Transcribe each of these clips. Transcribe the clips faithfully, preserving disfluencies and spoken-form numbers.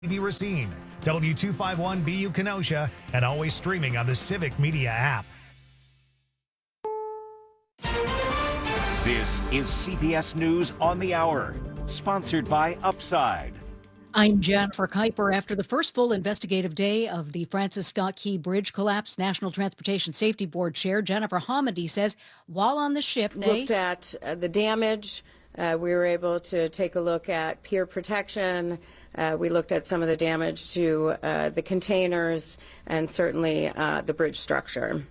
T V Racine, W two fifty-one B U Kenosha, and always streaming on the Civic Media app. This is C B S News on the Hour, sponsored by Upside. I'm Jennifer Kuiper. After the first full investigative day of the Francis Scott Key Bridge collapse, National Transportation Safety Board Chair Jennifer Homendy says while on the ship, they looked at uh, the damage. Uh, we were able to take a look at pier protection. Uh, we looked at some of the damage to uh, the containers and certainly uh, the bridge structure.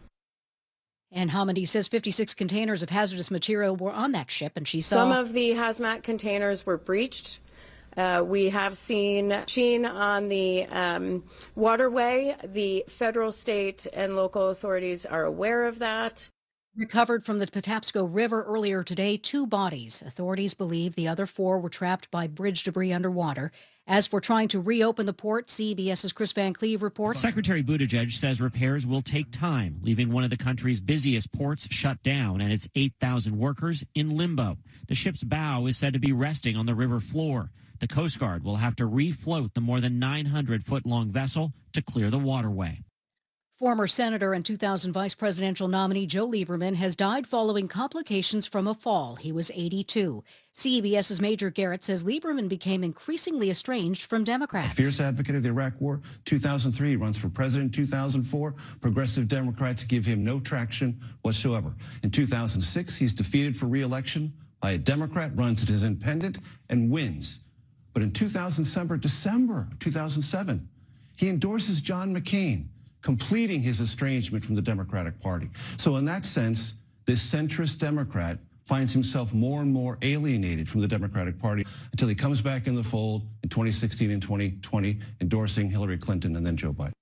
And Homendy says fifty-six containers of hazardous material were on that ship, and she saw some of the hazmat containers were breached. Uh, we have seen sheen on the um, waterway. The federal, state, and local authorities are aware of that. Recovered from the Patapsco River earlier today, two bodies. Authorities believe the other four were trapped by bridge debris underwater. As for trying to reopen the port, CBS's Chris Van Cleve reports. Secretary Buttigieg says repairs will take time, leaving one of the country's busiest ports shut down and its eight thousand workers in limbo. The ship's bow is said to be resting on the river floor. The Coast Guard will have to refloat the more than nine hundred foot long vessel to clear the waterway. Former Senator and two thousand Vice Presidential nominee Joe Lieberman has died following complications from a fall. He was eighty-two. CBS's Major Garrett says Lieberman became increasingly estranged from Democrats. A fierce advocate of the Iraq War. two thousand three, he runs for president. In two thousand four, progressive Democrats give him no traction whatsoever. In two thousand six, he's defeated for re-election by a Democrat, runs as independent, and wins. But in two thousand seven, December two thousand seven, he endorses John McCain, completing his estrangement from the Democratic Party. So in that sense, this centrist Democrat finds himself more and more alienated from the Democratic Party until he comes back in the fold in twenty sixteen and twenty twenty, endorsing Hillary Clinton and then Joe Biden.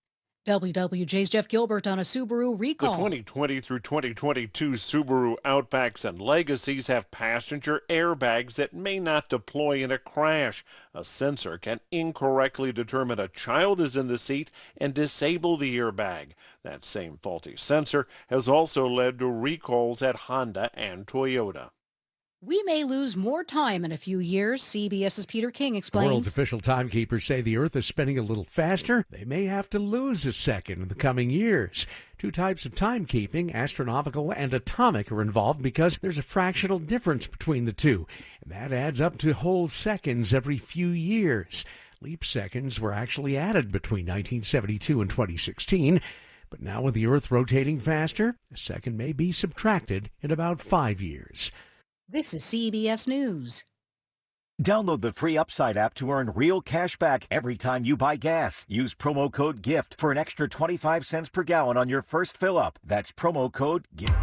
W W J's Jeff Gilbert on a Subaru recall. The twenty twenty through twenty twenty-two Subaru Outbacks and Legacies have passenger airbags that may not deploy in a crash. A sensor can incorrectly determine a child is in the seat and disable the airbag. That same faulty sensor has also led to recalls at Honda and Toyota. We may lose more time in a few years, CBS's Peter King explains. The world's official timekeepers say the Earth is spinning a little faster. They may have to lose a second in the coming years. Two types of timekeeping, astronomical and atomic, are involved because there's a fractional difference between the two. And that adds up to whole seconds every few years. Leap seconds were actually added between nineteen seventy-two and twenty sixteen. But now with the Earth rotating faster, a second may be subtracted in about five years. This is C B S News. Download the free Upside app to earn real cash back every time you buy gas. Use promo code GIFT for an extra twenty-five cents per gallon on your first fill-up. That's promo code GIFT.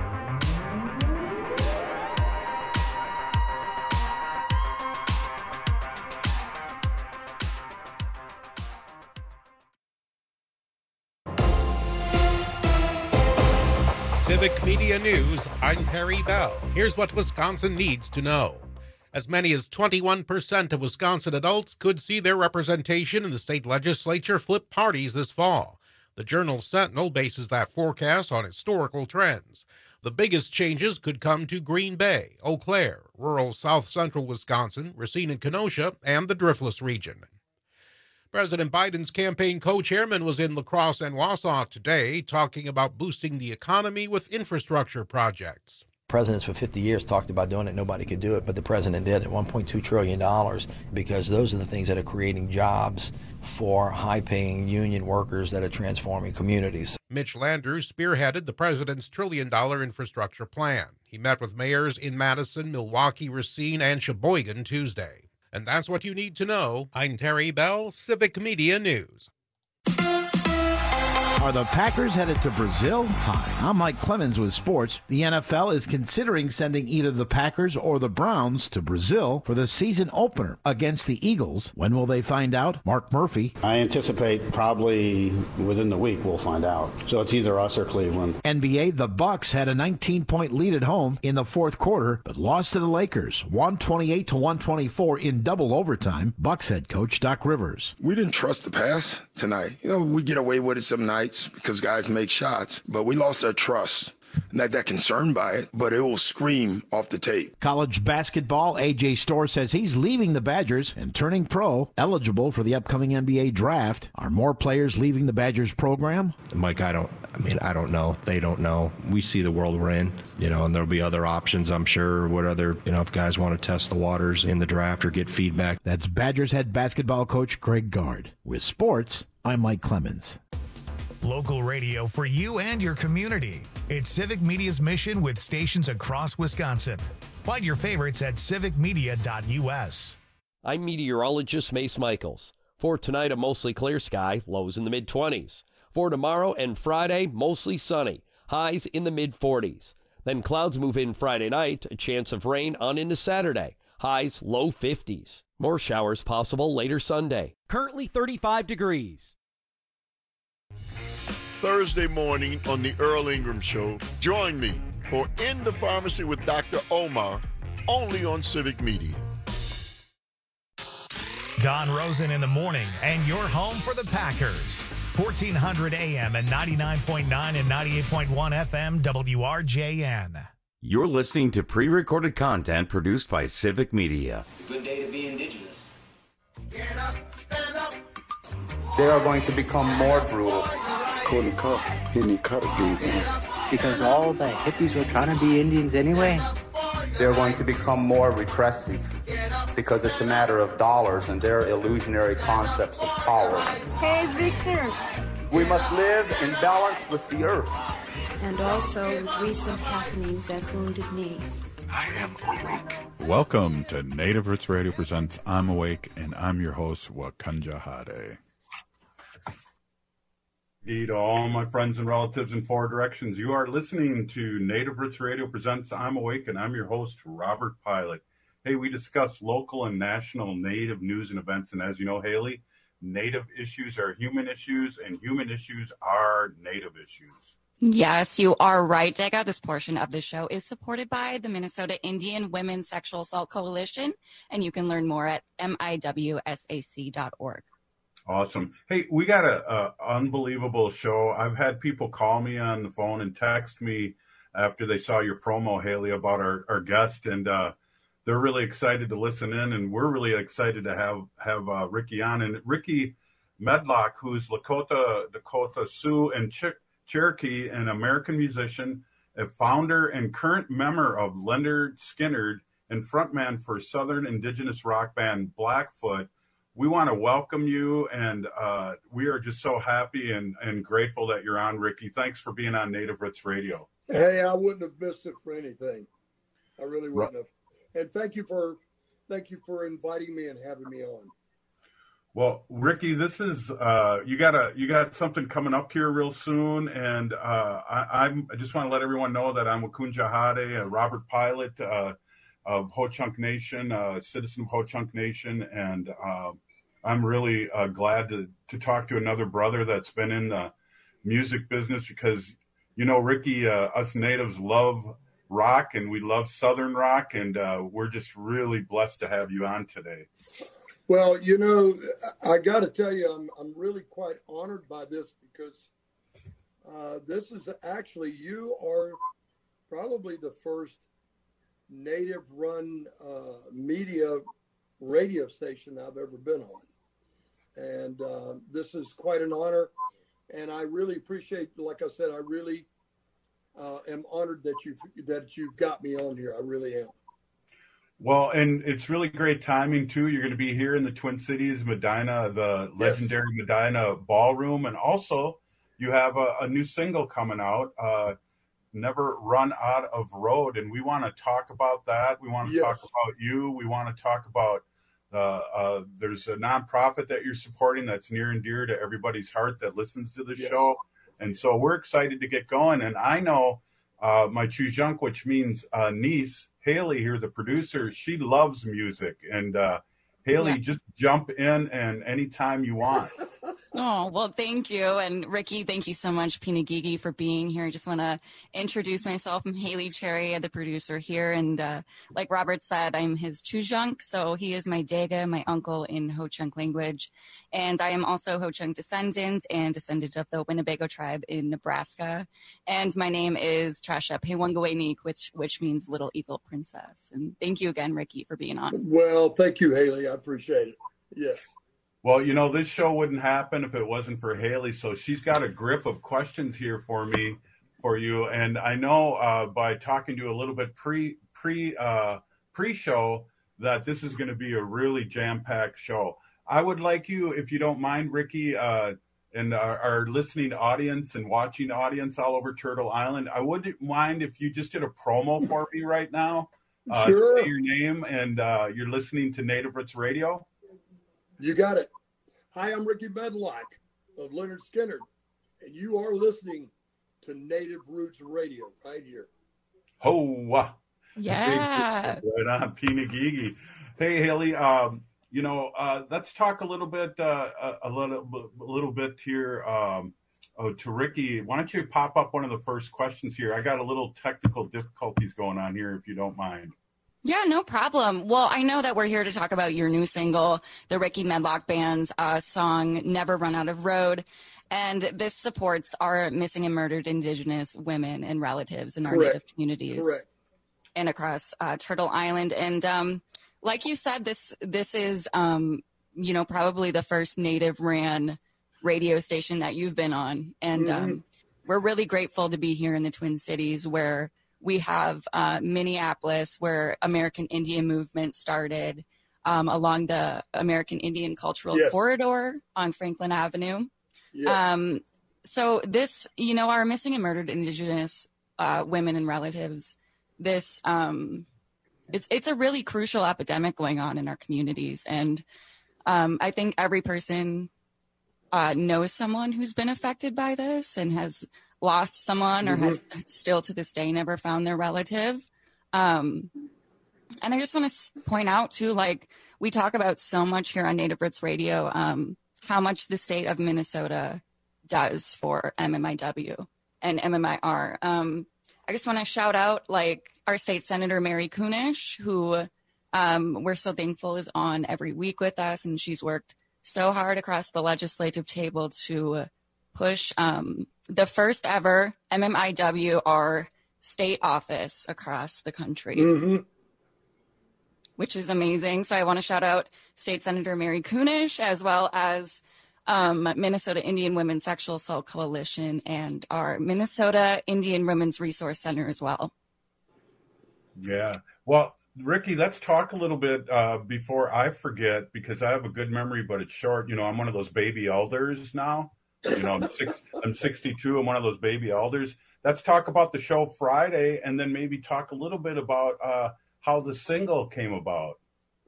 Civic Media News, I'm Terry Bell. Here's what Wisconsin needs to know. As many as twenty-one percent of Wisconsin adults could see their representation in the state legislature flip parties this fall. The Journal Sentinel bases that forecast on historical trends. The biggest changes could come to Green Bay, Eau Claire, rural south central Wisconsin, Racine and Kenosha, and the Driftless region. President Biden's campaign co-chairman was in La Crosse and Wausau today talking about boosting the economy with infrastructure projects. Presidents for fifty years talked about doing it. Nobody could do it, but the president did at one point two trillion dollars because those are the things that are creating jobs for high-paying union workers that are transforming communities. Mitch Landrieu spearheaded the president's trillion-dollar infrastructure plan. He met with mayors in Madison, Milwaukee, Racine, and Sheboygan Tuesday. And that's what you need to know. I'm Terry Bell, Civic Media News. Are the Packers headed to Brazil? Hi, I'm Mike Clemens with sports. The N F L is considering sending either the Packers or the Browns to Brazil for the season opener against the Eagles. When will they find out? Mark Murphy. I anticipate probably within the week we'll find out. So it's either us or Cleveland. N B A, the Bucks had a nineteen-point lead at home in the fourth quarter, but lost to the Lakers, one twenty-eight to one twenty-four in double overtime. Bucks head coach Doc Rivers. We didn't trust the pass tonight. You know, we get away with it some nights because guys make shots, but we lost our trust. not that concerned by it, but it will scream off the tape. College basketball, A J Storr says he's leaving the Badgers and turning pro, eligible for the upcoming N B A draft. Are more players leaving the Badgers program? Mike, I don't, I mean, I don't know. They don't know. We see the world we're in, you know, and there'll be other options, I'm sure. What other, you know, if guys want to test the waters in the draft or get feedback. That's Badgers head basketball coach Greg Gard. With sports, I'm Mike Clemens. Local radio for you and your community. It's Civic Media's mission with stations across Wisconsin. Find your favorites at civic media dot u s. I'm meteorologist Mace Michaels. For tonight, a mostly clear sky, lows in the mid twenties. For tomorrow and Friday, mostly sunny, highs in the mid forties. Then clouds move in Friday night, a chance of rain on into Saturday, highs low fifties. More showers possible later Sunday. Currently thirty-five degrees. Thursday morning on the Earl Ingram Show, join me for In the Pharmacy with Doctor Omar, only on Civic Media. Don Rosen in the morning, and your home for the Packers. fourteen hundred A M and ninety-nine point nine and ninety-eight point one F M W R J N. You're listening to pre-recorded content produced by Civic Media. It's a good day to be indigenous. Get up, stand up. They are going to become more brutal. Couldn't cut, he didn't cut again. Because all the hippies were trying to be Indians anyway. They're going to become more repressive because it's a matter of dollars and their illusionary concepts of power. Hey, Victor. We must live in balance with the earth. And also with recent happenings at Wounded Knee. I am awake. Welcome to Native Roots Radio presents I'm Awake, and I'm your host, Wakanja Hade. To all my friends and relatives in four directions, you are listening to Native Roots Radio presents I'm Awake, and I'm your host, Robert Pilot. Hey, we discuss local and national Native news and events, and as you know, Haley, Native issues are human issues, and human issues are Native issues. Yes, you are right, Dega. This portion of the show is supported by the Minnesota Indian Women's Sexual Assault Coalition, and you can learn more at M I W S A C dot org. Awesome. Hey, we got a, a unbelievable show. I've had people call me on the phone and text me after they saw your promo, Haley, about our, our guest, and uh, they're really excited to listen in, and we're really excited to have have uh, Ricky on. And Ricky Medlock, who's Lakota, Dakota Sioux, and Ch- Cherokee, an American musician, a founder and current member of Leonard Skinner, and frontman for Southern Indigenous rock band Blackfoot. We want to welcome you, and uh, we are just so happy and, and grateful that you're on, Ricky. Thanks for being on Native Roots Radio. Hey, I wouldn't have missed it for anything. I really wouldn't have. And thank you for thank you for inviting me and having me on. Well, Ricky, this is uh, you got a you got something coming up here real soon, and uh, I, I'm, I just want to let everyone know that I'm Wakanja Hade, a Robert Pilot uh, of Ho-Chunk Nation, a citizen of Ho-Chunk Nation, and uh, I'm really uh, glad to, to talk to another brother that's been in the music business because, you know, Ricky, uh, us natives love rock and we love Southern rock, and uh, we're just really blessed to have you on today. Well, you know, I got to tell you, I'm I'm really quite honored by this because uh, this is actually, you are probably the first Native-run uh, media radio station I've ever been on. And uh, this is quite an honor. And I really appreciate, like I said, I really uh, am honored that you've, that you've got me on here. I really am. Well, and it's really great timing, too. You're going to be here in the Twin Cities, Medina, the legendary yes. Medina Ballroom. And also, you have a, a new single coming out, uh, Never Run Out of Road. And we want to talk about that. We want to yes. talk about you. We want to talk about uh, uh, there's a nonprofit that you're supporting that's near and dear to everybody's heart that listens to the yes. show. And so we're excited to get going. And I know uh, my Chujunk, which means uh, niece, Haley here, the producer, she loves music. And uh, Haley, yeah. just jump in and anytime you want. Oh, well, thank you. And Ricky, thank you so much, Pinagigi, for being here. I just want to introduce myself. I'm Haley Cherry, the producer here. And uh, like Robert said, I'm his Chujunk. So he is my Dega, my uncle in Ho-Chunk language. And I am also Ho-Chunk descendant and descendant of the Winnebago tribe in Nebraska. And my name is Trasha Pewangawainik, which, which means Little Eagle Princess. And thank you again, Ricky, for being on. Well, thank you, Haley. I appreciate it. Yes. Well, you know, this show wouldn't happen if it wasn't for Haley. So she's got a grip of questions here for me, for you. And I know uh, by talking to you a little bit pre pre uh, pre-show that this is going to be a really jam-packed show. I would like you, if you don't mind, Ricky, uh, and our, our listening audience and watching audience all over Turtle Island, I wouldn't mind if you just did a promo for me right now. Uh, Sure. Say your name and uh, you're listening to Native Roots Radio. You got it. Hi, I'm Ricky Medlock of Leonard Skinner, and you are listening to Native Roots Radio right here. Ho, wow. Yeah. Right on, Pinagigi. Hey, Haley, um, you know, uh, let's talk a little bit, uh, a, a little, a little bit here um, oh, to Ricky. Why don't you pop up one of the first questions here? I got a little technical difficulties going on here, if you don't mind. Yeah, no problem. Well, I know that we're here to talk about your new single, the Ricky Medlock Band's uh, song, Never Run Out of Road. And this supports our missing and murdered Indigenous women and relatives in our Correct. Native communities Correct. and across uh, Turtle Island. And um, like you said, this this is, um, you know, probably the first Native ran radio station that you've been on. And Mhm. um, we're really grateful to be here in the Twin Cities where we have uh, Minneapolis, where American Indian movement started um, along the American Indian Cultural Yes. Corridor on Franklin Avenue. Yes. Um, so this, you know, our missing and murdered Indigenous uh, women and relatives, this, um, it's it's a really crucial epidemic going on in our communities. And um, I think every person uh, knows someone who's been affected by this and has lost someone or Mhm. has still to this day never found their relative. Um, and I just want to point out too, like we talk about so much here on Native Roots Radio, um, how much the state of Minnesota does for M M I W and M M I R. Um, I just want to shout out like our state senator, Mary Kunish, who um, we're so thankful is on every week with us. And she's worked so hard across the legislative table to push um, the first ever M M I W R state office across the country, Mhm. which is amazing. So I want to shout out State Senator Mary Kunish, as well as um, Minnesota Indian Women's Sexual Assault Coalition and our Minnesota Indian Women's Resource Center as well. Yeah. Well, Ricky, let's talk a little bit uh, before I forget, because I have a good memory, but it's short. You know, I'm one of those baby elders now. You know, I'm, six, I'm sixty-two. I'm one of those baby elders. Let's talk about the show Friday, and then maybe talk a little bit about uh, how the single came about.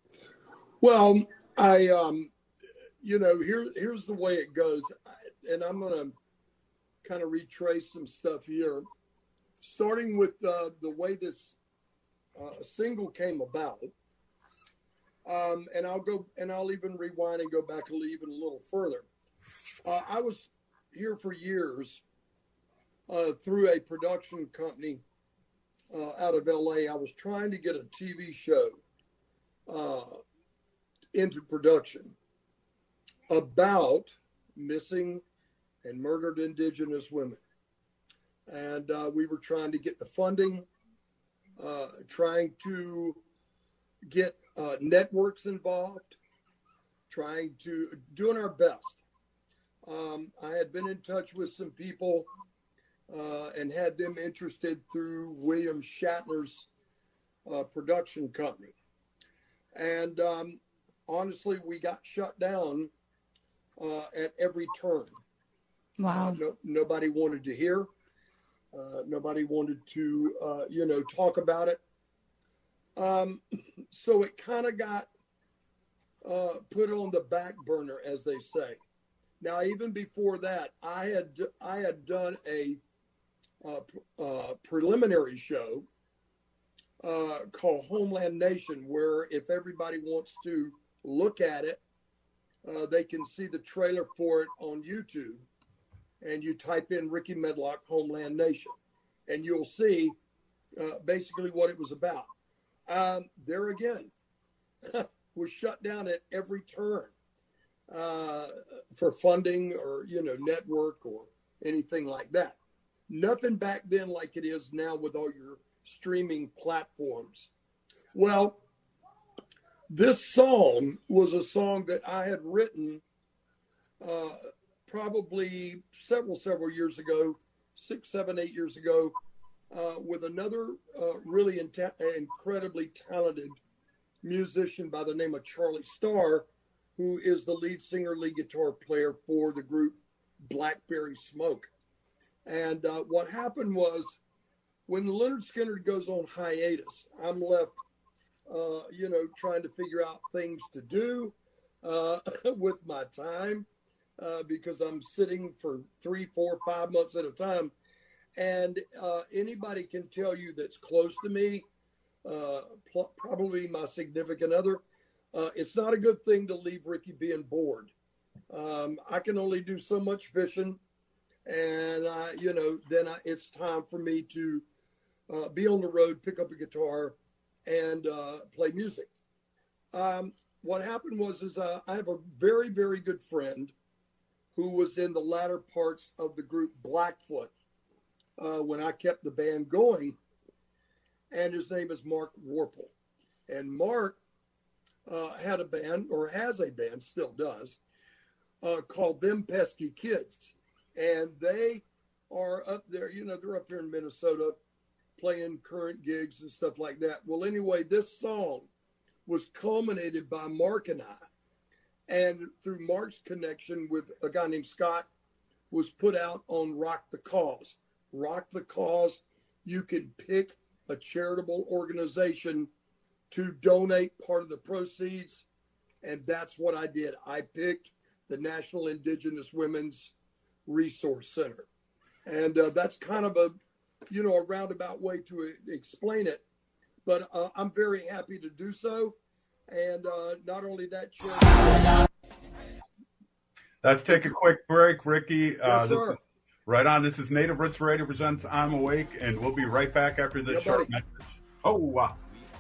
Well, I, um, you know, here here's the way it goes, and I'm going to kind of retrace some stuff here, starting with uh, the way this uh, single came about. Um, and I'll go, and I'll even rewind and go back a little, even a little further. Uh, I was here for years uh, through a production company uh, out of L A. I was trying to get a T V show uh, into production about missing and murdered Indigenous women. And uh, we were trying to get the funding, uh, trying to get uh, networks involved, trying to, doing our best. Um, I had been in touch with some people uh, and had them interested through William Shatner's uh, production company. And um, honestly, we got shut down uh, at every turn. Wow. Uh, no, nobody wanted to hear. Uh, nobody wanted to, uh, you know, talk about it. Um, so it kind of got uh, put on the back burner, as they say. Now, even before that, I had I had done a uh, uh, preliminary show uh, called Homeland Nation, where if everybody wants to look at it, uh, they can see the trailer for it on YouTube. And you type in Ricky Medlock, Homeland Nation, and you'll see uh, basically what it was about. Um, there again, was shut down at every turn uh, for funding or, you know, network or anything like that. Nothing back then like it is now with all your streaming platforms. Well, this song was a song that I had written uh, probably several, several years ago, six, seven, eight years ago, uh, with another uh, really in- incredibly talented musician by the name of Charlie Starr, who is the lead singer, lead guitar player for the group Blackberry Smoke. And uh, what happened was when Lynyrd Skynyrd goes on hiatus, I'm left, uh, you know, trying to figure out things to do uh, with my time. Uh, because I'm sitting for three, four, five months at a time. And uh, anybody can tell you that's close to me, uh, pl- probably my significant other, uh, it's not a good thing to leave Ricky being bored. Um, I can only do so much fishing. And, I, you know, then I, it's time for me to uh, be on the road, pick up a guitar, and uh, play music. Um, what happened was is uh, I have a very, very good friend who was in the latter parts of the group Blackfoot uh, when I kept the band going. And his name is Mark Warple. And Mark uh, had a band, or has a band, still does, uh, called Them Pesky Kids. And they are up there, you know, they're up here in Minnesota playing current gigs and stuff like that. Well, anyway, this song was culminated by Mark and I. And through Mark's connection with a guy named Scott, was put out on Rock the Cause. Rock the Cause, you can pick a charitable organization to donate part of the proceeds. And that's what I did. I picked the National Indigenous Women's Resource Center. And uh, that's kind of a, you know, a roundabout way to uh, explain it. But uh, I'm very happy to do so. And uh, not only that, charity. Let's take a quick break, Ricky. Uh, Yes, this sir. is right on. This is Native Roots Radio presents I'm Awake, and we'll be right back after this Yeah, short buddy. message. Oh, wow.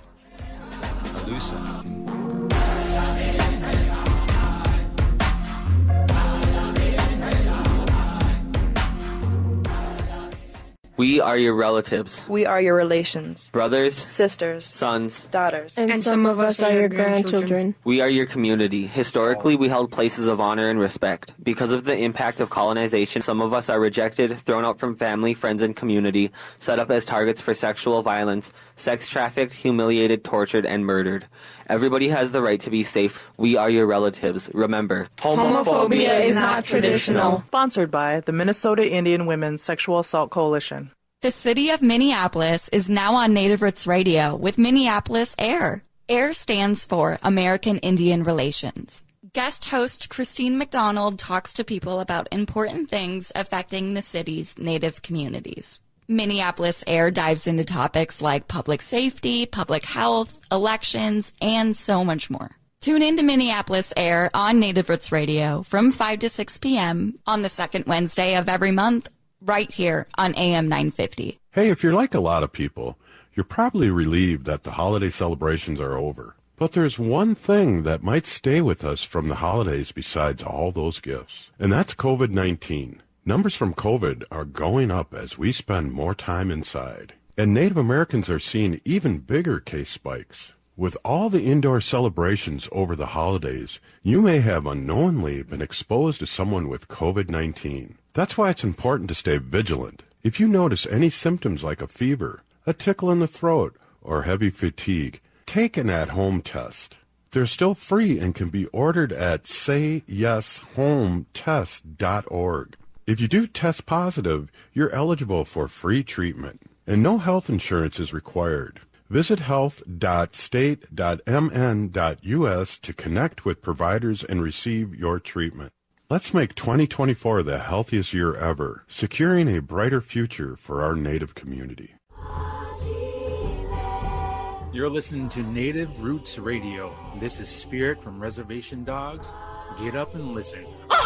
We are your relatives, We are your relations, brothers, sisters, sons. daughters. And, some of us are your grandchildren. We are your community. Historically, we held places of honor and respect. Because of the impact of colonization, some of us are rejected, thrown out from family, friends, and community, set up as targets for sexual violence, sex trafficked, humiliated, tortured, and murdered. Everybody has the right to be safe. We are your relatives. Remember, Homophobia is not traditional. Sponsored by the Minnesota Indian Women's Sexual Assault Coalition. The city of Minneapolis is now on Native Roots Radio with Minneapolis AIR. AIR stands for American Indian Relations. Guest host Christine McDonald talks to people about important things affecting the city's Native communities. Minneapolis AIR dives into topics like public safety, public health, elections, and so much more. Tune in to Minneapolis AIR on Native Roots Radio from five to six p.m. on the second Wednesday of every month, right here on A M nine fifty. Hey, if you're like a lot of people, you're probably relieved that the holiday celebrations are over. But there's one thing that might stay with us from the holidays besides all those gifts, and that's COVID nineteen. Numbers from COVID are going up as we spend more time inside, and Native Americans are seeing even bigger case spikes. With all the indoor celebrations over the holidays, you may have unknowingly been exposed to someone with COVID nineteen. That's why it's important to stay vigilant. If you notice any symptoms like a fever, a tickle in the throat, or heavy fatigue, take an at-home test. They're still free and can be ordered at say yes home test dot org. If you do test positive, you're eligible for free treatment, and no health insurance is required. Visit health dot state dot m n dot u s to connect with providers and receive your treatment. Let's make twenty twenty-four the healthiest year ever, securing a brighter future for our Native community. You're listening to Native Roots Radio. This is Spirit from Reservation Dogs, Get up and listen.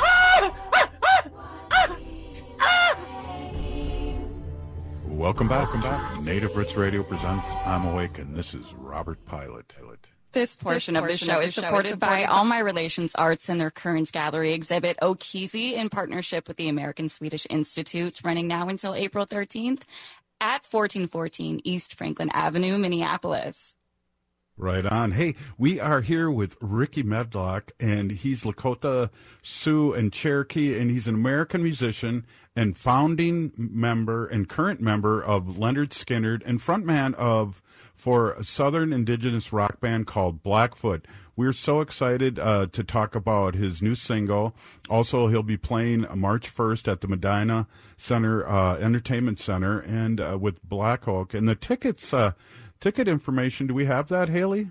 Welcome back. Welcome back. Native Roots Radio presents I'm Awake, and this is Robert Pilot. This portion, this portion of the show, of the is, show supported is supported by All My Relations Arts and their current gallery exhibit, Okizi, in partnership with the American Swedish Institute, running now until April thirteenth at fourteen fourteen East Franklin Avenue, Minneapolis. Right on. Hey, we are here with Ricky Medlock, and he's Lakota, Sioux, and Cherokee, and he's an American musician and founding member and current member of Leonard Skinner and frontman of for a Southern Indigenous rock band called Blackfoot. We're so excited uh, to talk about his new single. Also, he'll be playing March first at the Medina Center uh, Entertainment Center and uh, with Black Oak. And the tickets... Uh, Ticket information, do we have that, Haley?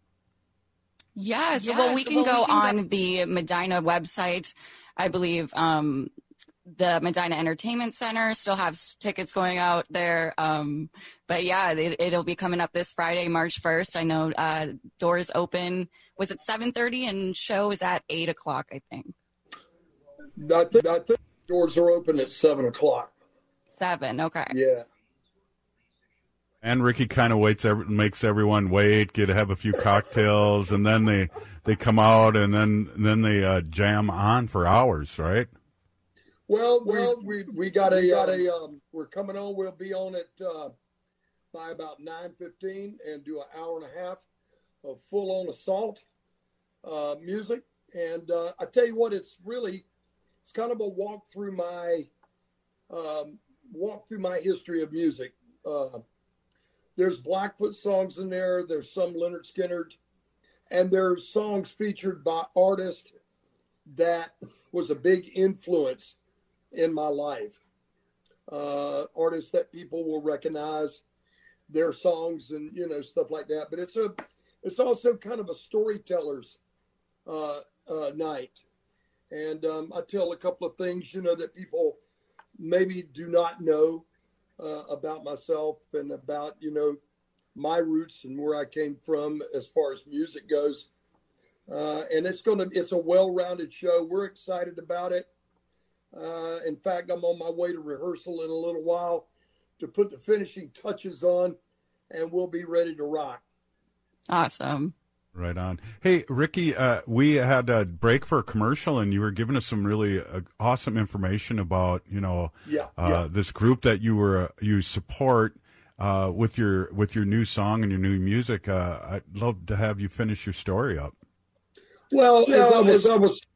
Yes. Yes. Well, we can Well, go we can on go- the Medina website. I believe um, the Medina Entertainment Center still has tickets going out there. Um, but yeah, it, it'll be coming up this Friday, March first. I know uh, doors open. Was it seven thirty and show is at eight o'clock, I think. I think, I think doors are open at seven o'clock. Seven. Okay. Yeah. And Ricky kind of waits, every, makes everyone wait, get have a few cocktails, and then they they come out, and then then they uh, jam on for hours, right? Well, well, we we got a got a um, we're coming on. We'll be on it uh, by about nine fifteen and do an hour and a half of full on assault uh, music. And uh, I tell you what, it's really it's kind of a walk through my um, walk through my history of music. Uh, There's Blackfoot songs in there. There's some Leonard Skinner, and there's songs featured by artists that was a big influence in my life. Uh, artists that people will recognize their songs and, you know, stuff like that. But it's a, it's also kind of a storyteller's uh, uh, night. And um, I tell a couple of things, you know, that people maybe do not know Uh, about myself and about, you know, my roots and where I came from as far as music goes. Uh, and it's going to, it's a well-rounded show. We're excited about it. Uh, in fact, I'm on my way to rehearsal in a little while to put the finishing touches on, and we'll be ready to rock. Awesome. Right on. Hey, Ricky, uh, we had a break for a commercial, and you were giving us some really uh, awesome information about, you know, yeah, uh, yeah. this group that you were you support uh, with your with your new song and your new music. Uh, I'd love to have you finish your story up. Well, as, I was, as I was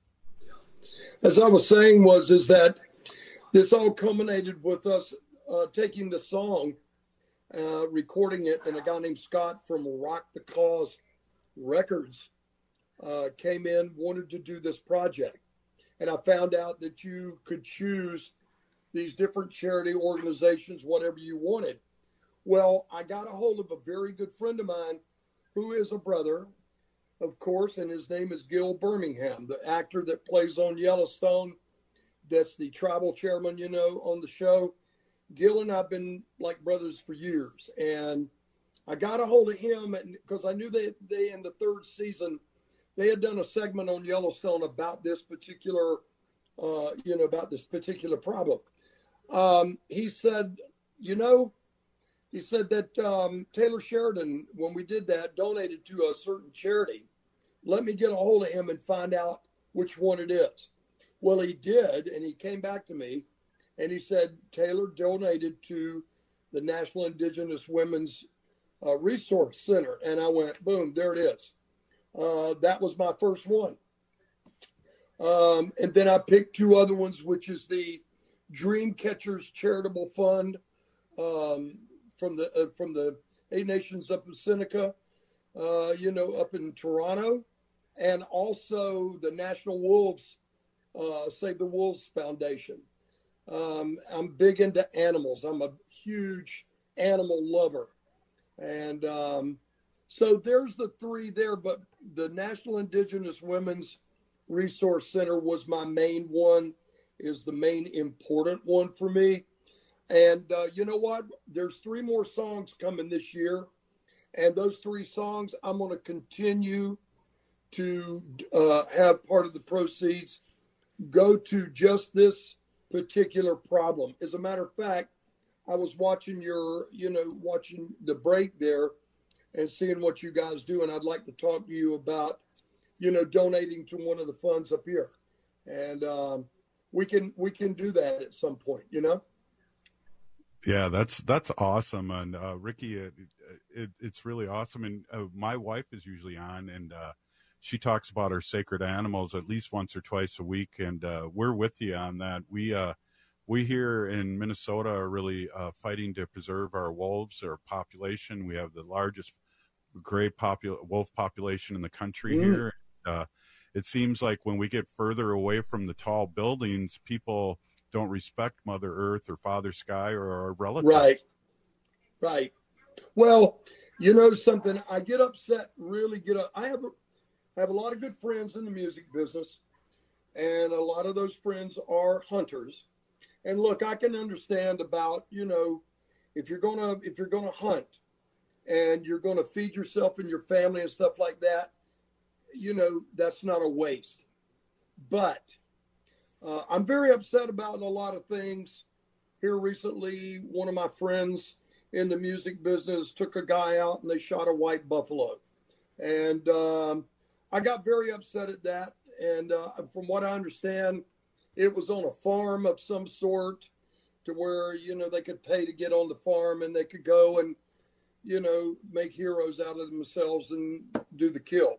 as I was saying was is that this all culminated with us uh, taking the song, uh, recording it, and a guy named Scott from Rock the Cause Records uh, came in, wanted to do this project. And I found out that you could choose these different charity organizations, whatever you wanted. Well, I got a hold of a very good friend of mine who is a brother, of course, and his name is Gil Birmingham, the actor that plays on Yellowstone. That's the tribal chairman, you know, on the show. Gil and I have been like brothers for years. And I got a hold of him because I knew that they, in the third season, they had done a segment on Yellowstone about this particular, uh, you know, about this particular problem. Um, he said, you know, he said that um, Taylor Sheridan, when we did that, donated to a certain charity. Let me get a hold of him and find out which one it is. Well, he did, and he came back to me, and he said Taylor donated to the National Indigenous Women's uh, Resource Center. And I went, boom, there it is. Uh, that was my first one. Um, and then I picked two other ones, which is the Dream Catchers Charitable Fund um, from the uh, from the Eight Nations up in Seneca, uh, you know, up in Toronto, and also the National Wolves, uh, Save the Wolves Foundation. Um, I'm big into animals. I'm a huge animal lover. And um, so there's the three there, but the National Indigenous Women's Resource Center was my main one, is the main important one for me. And uh, you know what? There's three more songs coming this year. And those three songs, I'm going to continue to uh, have part of the proceeds go to just this particular problem. As a matter of fact, I was watching your, you know, watching the break there and seeing what you guys do. And I'd like to talk to you about, you know, donating to one of the funds up here. And um, we can, we can do that at some point, you know? Yeah, that's, that's awesome. And uh, Ricky, it, it, it's really awesome. And uh, my wife is usually on, and uh, she talks about our sacred animals at least once or twice a week. And uh, we're with you on that. We, uh, we here in Minnesota are really uh, fighting to preserve our wolves, our population. We have the largest gray popul- wolf population in the country mm. here. Uh, it seems like when we get further away from the tall buildings, people don't respect Mother Earth or Father Sky or our relatives. Right, right. Well, you know something, I get upset, really get up. I have a, I have a lot of good friends in the music business, and a lot of those friends are hunters. And look, I can understand about, you know, if you're gonna if you're gonna hunt and you're gonna feed yourself and your family and stuff like that, you know, that's not a waste. But uh, I'm very upset about a lot of things. Here recently, one of my friends in the music business took a guy out and they shot a white buffalo. And um, I got very upset at that. And uh, from what I understand, it was on a farm of some sort to where, you know, they could pay to get on the farm and they could go and, you know, make heroes out of themselves and do the kill.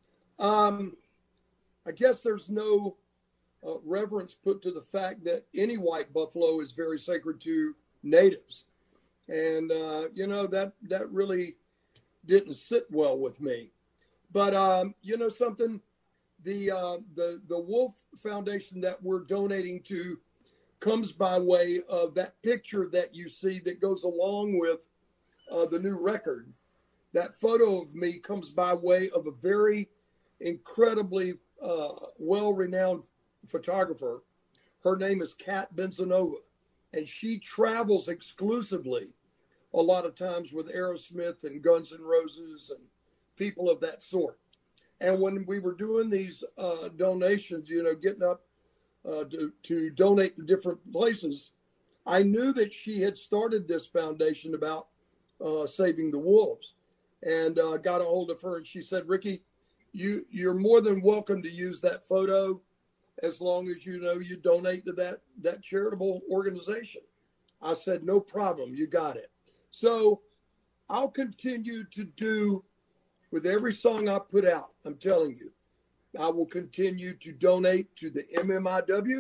Um, I guess there's no uh, reverence put to the fact that any white buffalo is very sacred to natives. And, uh, you know, that, that really didn't sit well with me. But, um, you know, something, the, uh, the, the Wolf Foundation that we're donating to comes by way of that picture that you see that goes along with uh, the new record. That photo of me comes by way of a very incredibly uh, well-renowned photographer. Her name is Kat Benzanova, and she travels exclusively a lot of times with Aerosmith and Guns N' Roses and people of that sort. And when we were doing these uh, donations, you know, getting up uh, to, to donate to different places, I knew that she had started this foundation about uh, saving the wolves, and uh, got a hold of her. And she said, Ricky, you, you're more than welcome to use that photo as long as, you know, you donate to that, that charitable organization. I said, no problem. You got it. So I'll continue to do with every song I put out. I'm telling you, I will continue to donate to the M M I W.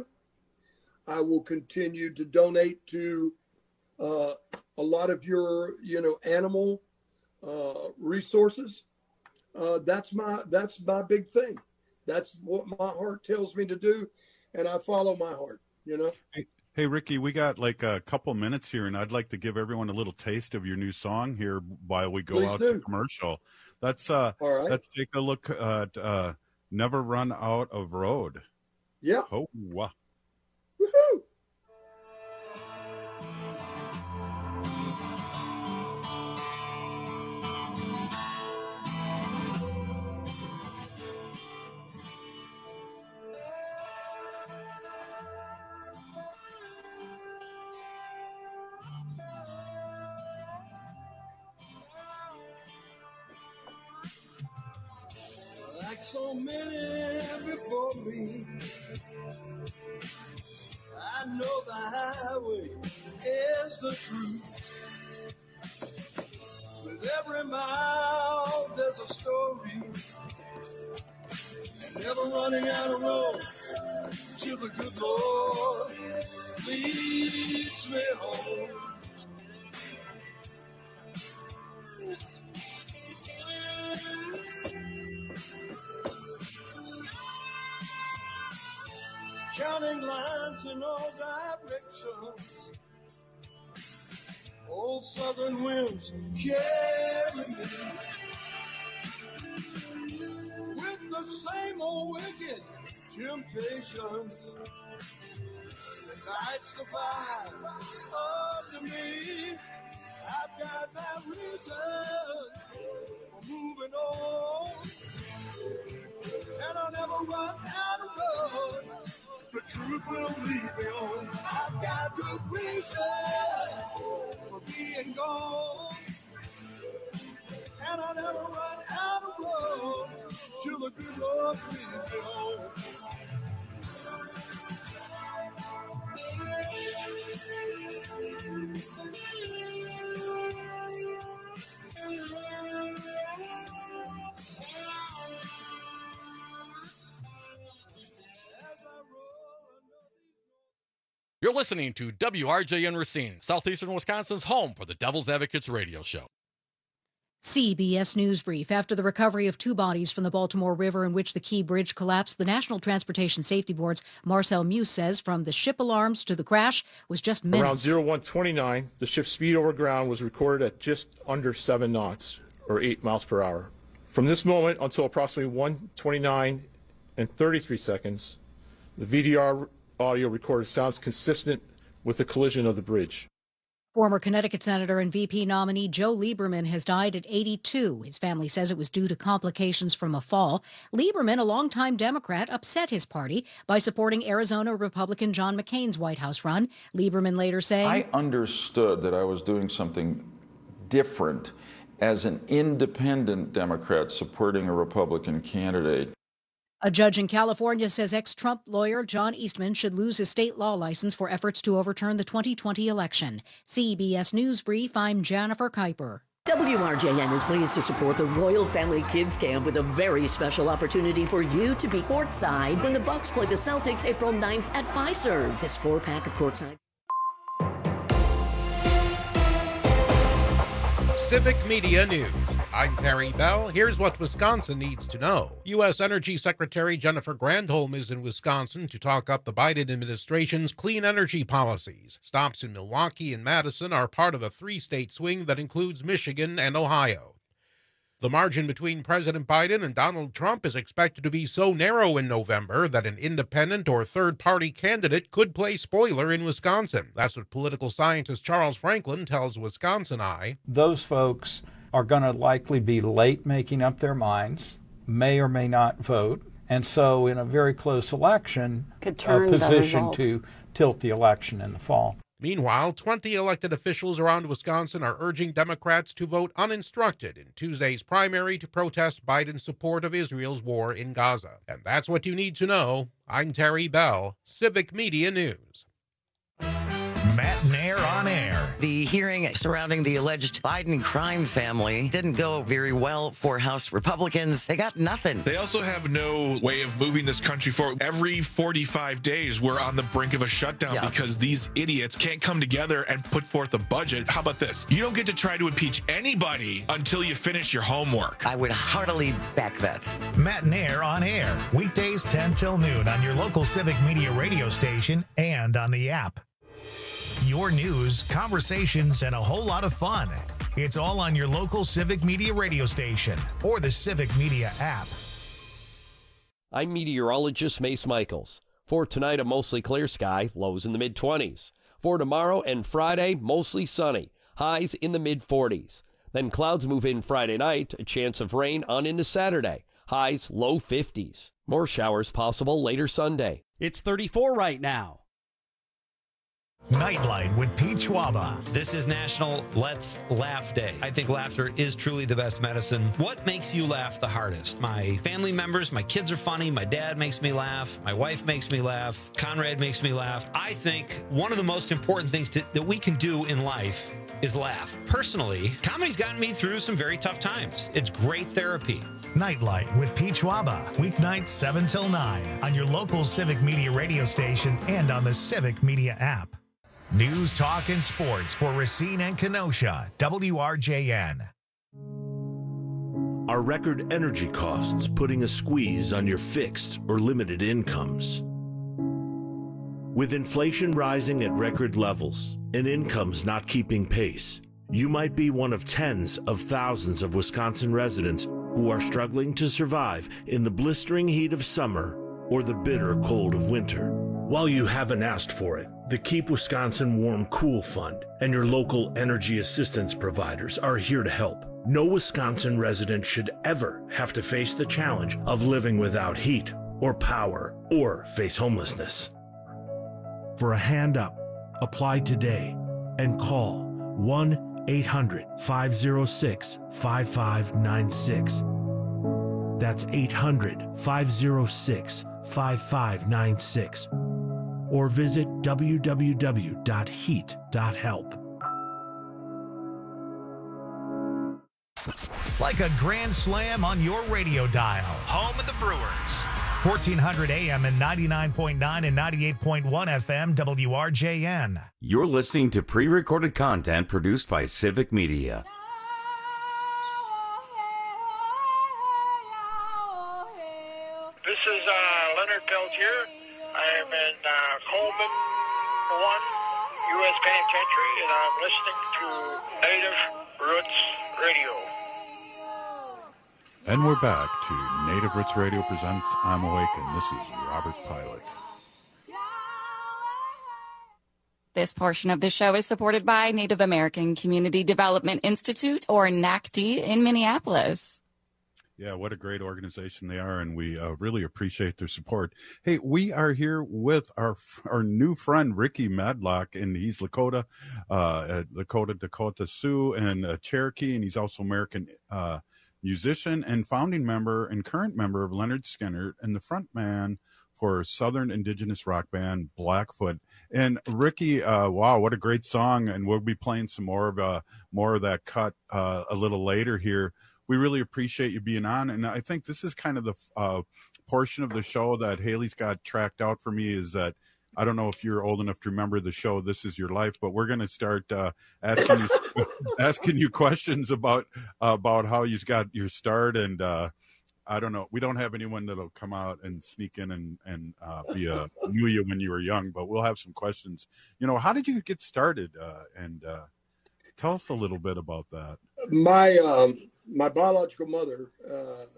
I will continue to donate to uh, a lot of your, you know, animal uh, resources. Uh, that's my, that's my big thing. That's what my heart tells me to do. And I follow my heart, you know? Hey, hey, Ricky, we got like a couple minutes here, and I'd like to give everyone a little taste of your new song here while we go Please out do. to commercial. Let's, uh, All right. let's take a look at uh, Never Run Out of Road. Yeah. Oh, wow. Woohoo! Like so many before me, I know the highway is the truth. With every mile there's a story, and never running out of road till the good Lord leads me home. Counting lines in all directions, old southern winds carry me, with the same old wicked temptations, the nights divide up to me. I've got that reason for moving on. and I'll never run out of road. The truth will lead me on. I've got good reason for being gone, and I'll never run out of road till the good Lord leads me home. You're listening to W R J N Racine, Southeastern Wisconsin's home for the Devil's Advocates radio show. C B S News Brief. After the recovery of two bodies from the Baltimore River in which the Key Bridge collapsed, the National Transportation Safety Board's Marcel Muse says from the ship alarms to the crash was just minutes. Around oh one twenty-nine, the ship's speed over ground was recorded at just under seven knots, or eight miles per hour. From this moment until approximately one twenty-nine and thirty-three seconds, the V D R audio recorded sounds consistent with the collision of the bridge. Former Connecticut Senator and V P nominee Joe Lieberman has died at eighty-two. His family says it was due to complications from a fall. Lieberman, a longtime Democrat, upset his party by supporting Arizona Republican John McCain's White House run. Lieberman later saying, I understood that I was doing something different as an independent Democrat supporting a Republican candidate. A judge in California says ex-Trump lawyer John Eastman should lose his state law license for efforts to overturn the twenty twenty election. C B S News Brief, I'm Jennifer Kuiper. W R J N is pleased to support the Royal Family Kids Camp with a very special opportunity for you to be courtside when the Bucks play the Celtics April ninth at Fiserv. This four-pack of courtside. Civic Media News. I'm Terry Bell. Here's what Wisconsin needs to know. U S Energy Secretary Jennifer Granholm is in Wisconsin to talk up the Biden administration's clean energy policies. Stops in Milwaukee and Madison are part of a three-state swing that includes Michigan and Ohio. The margin between President Biden and Donald Trump is expected to be so narrow in November that an independent or third-party candidate could play spoiler in Wisconsin. That's what political scientist Charles Franklin tells Wisconsin Eye. Those folks are going to likely be late making up their minds, may or may not vote, and so in a very close election, could turn a position to tilt the election in the fall. Meanwhile, twenty elected officials around Wisconsin are urging Democrats to vote uninstructed in Tuesday's primary to protest Biden's support of Israel's war in Gaza. And that's what you need to know. I'm Terry Bell, Civic Media News. Matt Nair on air. The hearing surrounding the alleged Biden crime family didn't go very well for House Republicans. They got nothing. They also have no way of moving this country forward. Every forty-five days, we're on the brink of a shutdown yeah. because these idiots can't come together and put forth a budget. How about this? You don't get to try to impeach anybody until you finish your homework. I would heartily back that. Matt Nair on air. Weekdays ten till noon on your local Civic Media radio station and on the app. Your news, conversations, and a whole lot of fun. It's all on your local Civic Media radio station or the Civic Media app. I'm meteorologist Mace Michaels. For tonight, a mostly clear sky, lows in the mid-twenties. For tomorrow and Friday, mostly sunny, highs in the mid-forties. Then clouds move in Friday night, a chance of rain on into Saturday, highs low fifties. More showers possible later Sunday. It's thirty-four right now. Nightlight with Pete Schwaba. This is National Let's Laugh Day. I think laughter is truly the best medicine. What makes you laugh the hardest? My family members, my kids are funny, my dad makes me laugh, my wife makes me laugh, Conrad makes me laugh. I think one of the most important things to, that we can do in life is laugh. Personally, comedy's gotten me through some very tough times. It's great therapy. Nightlight with Pete Schwaba. Weeknights seven till nine on your local Civic Media radio station and on the Civic Media app. News, talk, and sports for Racine and Kenosha. W R J N. Are record energy costs putting a squeeze on your fixed or limited incomes? With inflation rising at record levels and incomes not keeping pace, you might be one of tens of thousands of Wisconsin residents who are struggling to survive in the blistering heat of summer or the bitter cold of winter. While you haven't asked for it, the Keep Wisconsin Warm Cool Fund and your local energy assistance providers are here to help. No Wisconsin resident should ever have to face the challenge of living without heat or power or face homelessness. For a hand up, apply today and call one eight hundred, five oh six, five five nine six. That's eight hundred, five oh six, five five nine six. Or visit w w w dot heat dot help. Like a grand slam on your radio dial. Home of the Brewers. fourteen hundred A M and ninety-nine point nine and ninety-eight point one F M W R J N. You're listening to pre-recorded content produced by Civic Media. This is uh, Leonard Peltier. I am in uh, Coleman one U S Penitentiary, and I'm listening to Native Roots Radio. And we're back to Native Roots Radio presents I'm Awakened. This is Robert Pilot. This portion of the show is supported by Native American Community Development Institute, or N A C D, in Minneapolis. Yeah, what a great organization they are, and we uh, really appreciate their support. Hey, we are here with our our new friend, Ricky Madlock, and he's Lakota, uh, Lakota, Dakota Sioux, and uh, Cherokee, and he's also American uh, musician and founding member and current member of Leonard Skinner and the front man for Southern Indigenous rock band Blackfoot. And Ricky, uh, wow, what a great song! And we'll be playing some more of uh, more of that cut uh, a little later here. We really appreciate you being on, and I think this is kind of the uh, portion of the show that Haley's got tracked out for me. Is that I don't know if you're old enough to remember the show This Is Your Life, but we're going to start uh, asking you, asking you questions about uh, about how you got your start, and uh, I don't know. We don't have anyone that'll come out and sneak in and and uh, be a knew you when you were young, but we'll have some questions. You know, how did you get started? Uh, and uh, tell us a little bit about that. My um, my biological mother, uh,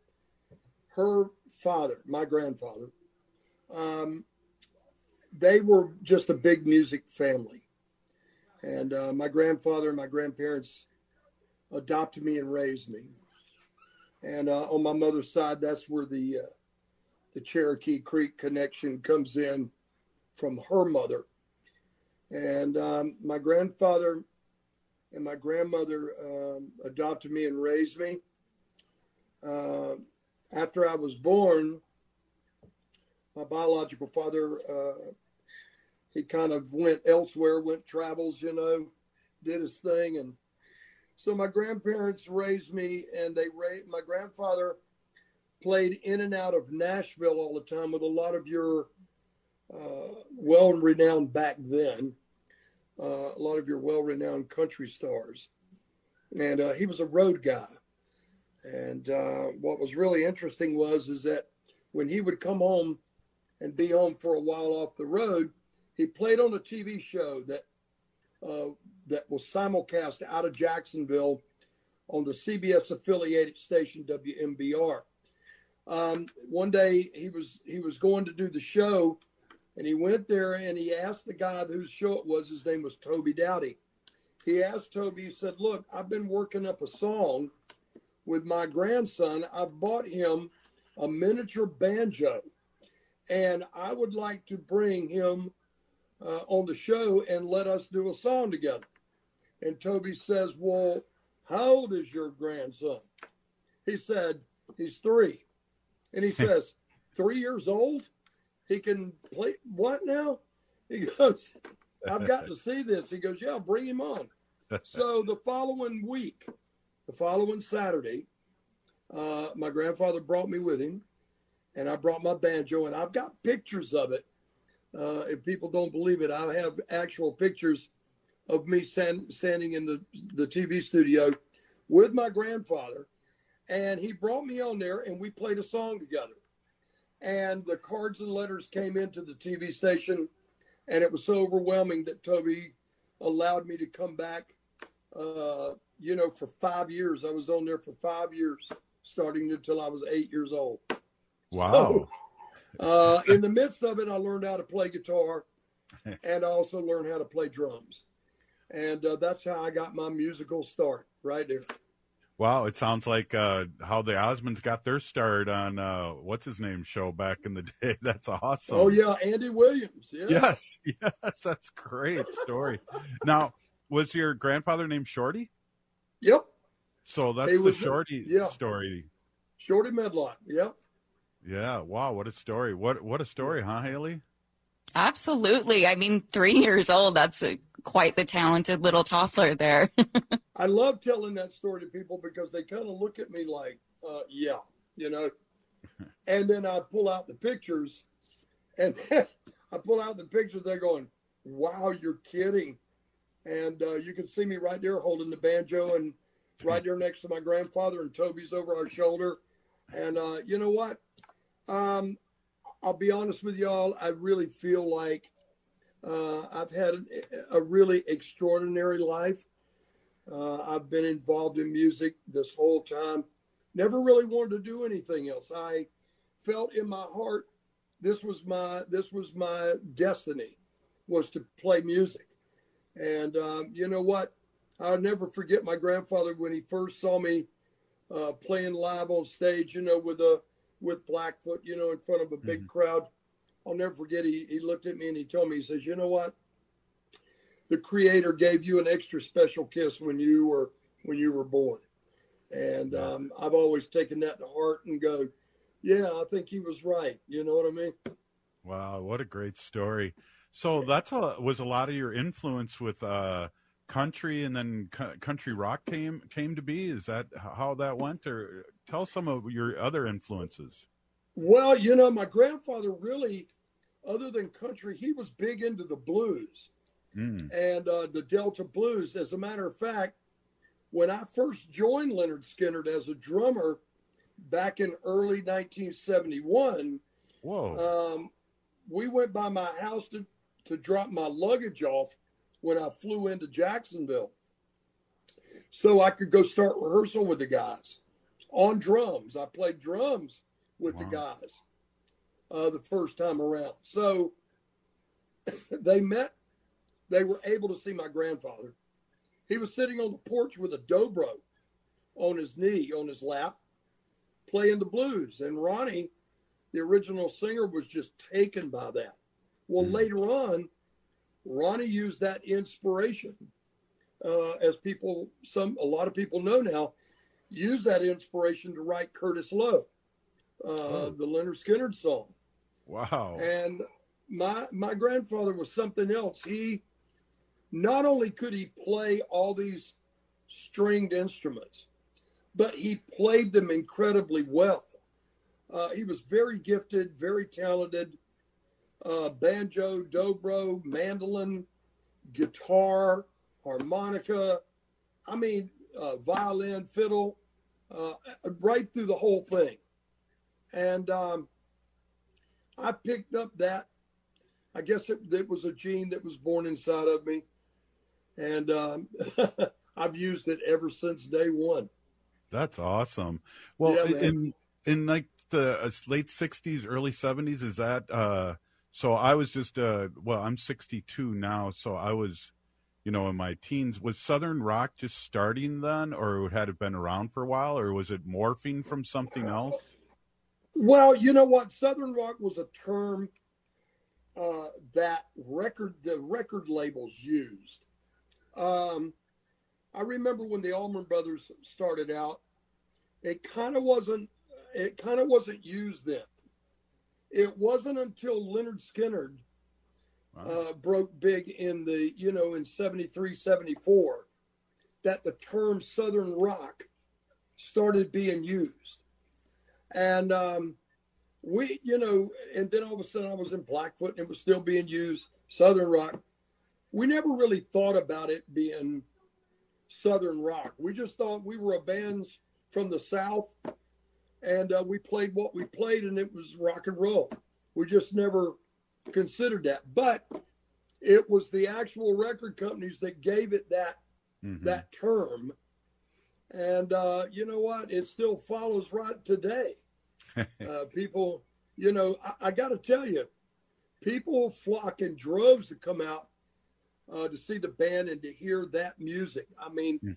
her father, my grandfather, um, they were just a big music family. And uh, my grandfather and my grandparents adopted me and raised me. And uh, on my mother's side, that's where the uh, the Cherokee Creek connection comes in from her mother. And um, my grandfather and my grandmother um, adopted me and raised me. Uh, after I was born, my biological father, uh, he kind of went elsewhere, went travels, you know, did his thing. And so my grandparents raised me, and they raised, my grandfather played in and out of Nashville all the time with a lot of your uh, well-renowned back then. Uh, a lot of your well-renowned country stars. And uh, he was a road guy. And uh, what was really interesting was is that when he would come home and be home for a while off the road, he played on a T V show that uh, that was simulcast out of Jacksonville on the C B S affiliated station W M B R. Um, one day he was he was going to do the show, and he went there and he asked the guy whose show it was, his name was Toby Dowdy. He asked Toby, he said, look, I've been working up a song with my grandson. I bought him a miniature banjo, and I would like to bring him uh, on the show and let us do a song together. And Toby says, well, how old is your grandson? He said, he's three. And he says, three years old? He can play what now? He goes, I've got to see this. He goes, yeah, bring him on. So the following week, the following Saturday, uh, my grandfather brought me with him, and I brought my banjo, and I've got pictures of it. Uh, if people don't believe it, I have actual pictures of me stand, standing in the, the T V studio with my grandfather, and he brought me on there, and we played a song together. And the cards and letters came into the T V station, and it was so overwhelming that Toby allowed me to come back, uh, you know, for five years. I was on there for five years, starting until I was eight years old. Wow. So, uh, in the midst of it, I learned how to play guitar, and I also learned how to play drums. And uh, that's how I got my musical start right there. Wow, it sounds like uh, how the Osmonds got their start on uh, what's his name show back in the day. That's awesome. Oh yeah, Andy Williams. Yeah. Yes, yes, that's a great story. Now, was your grandfather named Shorty? Yep. So that's He the was- Shorty yeah. story. Shorty Medlock. Yep. Yeah. Wow. What a story. What what a story, huh, Haley? Absolutely. I mean, three years old, that's a, quite the talented little toddler there. I love telling that story to people because they kind of look at me like, uh, yeah, you know. And then I pull out the pictures, and I pull out the pictures. They're going, "Wow, you're kidding!" And uh, you can see me right there holding the banjo, and right there next to my grandfather, and Toby's over our shoulder. And uh, you know what? Um, I'll be honest with y'all. I really feel like uh, I've had a really extraordinary life. Uh, I've been involved in music this whole time. Never really wanted to do anything else. I felt in my heart this was my this was my destiny, was to play music. And um, you know what? I'll never forget my grandfather when he first saw me uh, playing live on stage. You know, with a with Blackfoot, you know, in front of a big mm-hmm. crowd. I'll never forget. He he looked at me and he told me, he says, "You know what? The Creator gave you an extra special kiss when you were when you were born." And um, I've always taken that to heart and go, yeah, I think he was right. You know what I mean? Wow, what a great story. So that's a, was a lot of your influence with uh, country, and then cu- country rock came came to be. Is that how that went? Or tell some of your other influences. Well, you know, my grandfather really, other than country, he was big into the blues. Mm. And uh, the Delta blues. As a matter of fact, when I first joined Lynyrd Skynyrd as a drummer back in early nineteen seventy-one, Whoa. Um, we went by my house to, to drop my luggage off when I flew into Jacksonville, so I could go start rehearsal with the guys on drums. I played drums with wow. the guys uh, the first time around. So they met. They were able to see my grandfather. He was sitting on the porch with a dobro on his knee, on his lap, playing the blues. And Ronnie, the original singer, was just taken by that. Well, mm. later on, Ronnie used that inspiration, uh, as people, some a lot of people know now, use that inspiration to write Curtis Lowe, uh, oh. the Lynyrd Skynyrd song. Wow. And my my grandfather was something else. He not only could he play all these stringed instruments, but he played them incredibly well. Uh, he was very gifted, very talented. Uh, banjo, dobro, mandolin, guitar, harmonica, I mean, uh, violin, fiddle, uh, right through the whole thing. And um, I picked up that. I guess it, it was a gene that was born inside of me. And um, I've used it ever since day one. That's awesome. Well, yeah, in in like the uh, late sixties, early seventies, is that uh, so? I was just uh, well, I'm sixty-two now, so I was, you know, in my teens. Was Southern rock just starting then, or had it been around for a while, or was it morphing from something else? Well, you know what, Southern rock was a term uh, that record the record labels used. Um, I remember when the Allman Brothers started out, it kind of wasn't, it kind of wasn't used then. It wasn't until Lynyrd Skynyrd wow. uh, broke big in the, you know, in seventy-three, seventy-four, that the term Southern rock started being used. And um, we, you know, and then all of a sudden I was in Blackfoot and it was still being used, Southern rock. We never really thought about it being Southern rock. We just thought we were a band from the South, and uh, we played what we played, and it was rock and roll. We just never considered that. But it was the actual record companies that gave it that mm-hmm. that term. And uh, you know what? It still follows right today. uh, people, you know, I, I got to tell you, people flock in droves to come out Uh, to see the band and to hear that music. I mean, mm.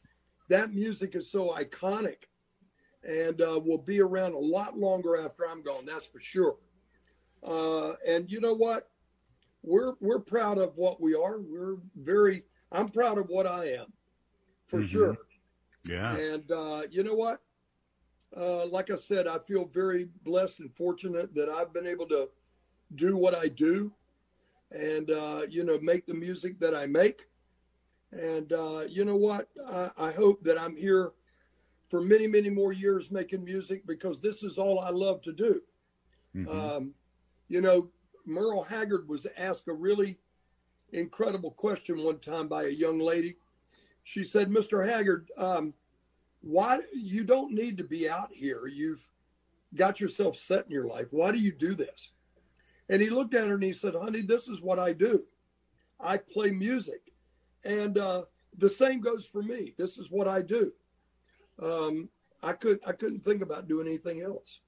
that music is so iconic and uh, will be around a lot longer after I'm gone. That's for sure. Uh, and you know what? We're we're proud of what we are. We're very. I'm proud of what I am, for Mhm. sure. Yeah. And uh, you know what? Uh, like I said, I feel very blessed and fortunate that I've been able to do what I do, and uh, you know, make the music that I make. And uh, you know what? I, I hope that I'm here for many, many more years making music, because this is all I love to do. Mhm. Um, you know, Merle Haggard was asked a really incredible question one time by a young lady. She said, Mister Haggard, um, why you don't need to be out here? You've got yourself set in your life. Why do you do this? And he looked at her and he said, honey, this is what I do. I play music. And uh, the same goes for me. This is what I do. Um, I could I couldn't think about doing anything else.